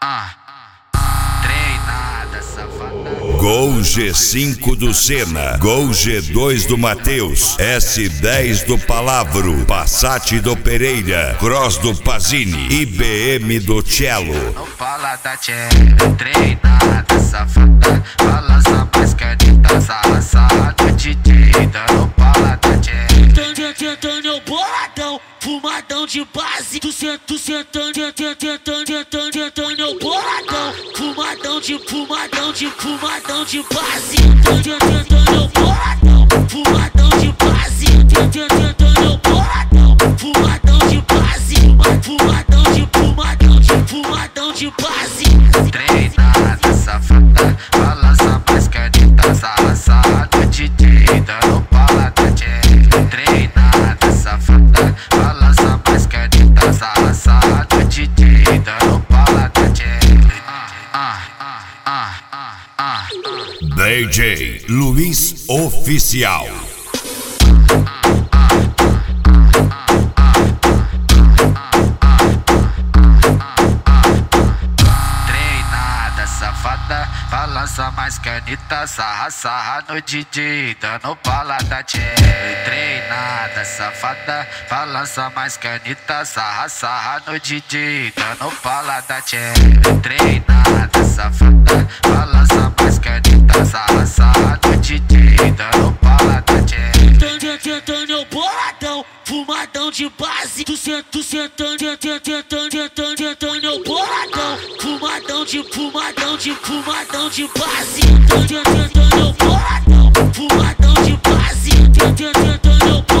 Treinada, safada. Gol G5 do Senna, Gol G2 do Matheus, S10 do Palavro, Passat do Pereira, Cross do Pazini e BM do Cello. No pala da Cello, treinada, safada. Balança mais caneta, sarra do DJ. No pala da Cello. Tentando eu boladão, fumadão de base. Tu sentando eu boladão, fumadão de base. Tentando eu boladão, fumadão de base. Tentando eu boladão, fumadão de base. Fumadão de base. Treinada, safada. Balança mais caneta, sarra do DJ. No pala da Cello. Treinada, safada. Balança mais caneta, sarra do DJ. No pala da Cello. DJ Luiz Oficial. Treinada, safada. Balança mais caneta, sarra no DJ. Dando pala da Cello. Treinada, safada. Balança mais caneta, sarra no DJ. Dando pala da Cello. Treinada, safada. Balança mais caneta, sarra no DJ. Dando pala da Cello. Tentando eu boladão, fumadão de base. Tu sentando eu boladão, fumadão de base. Tentando eu boladão, fumadão de base. Tentando eu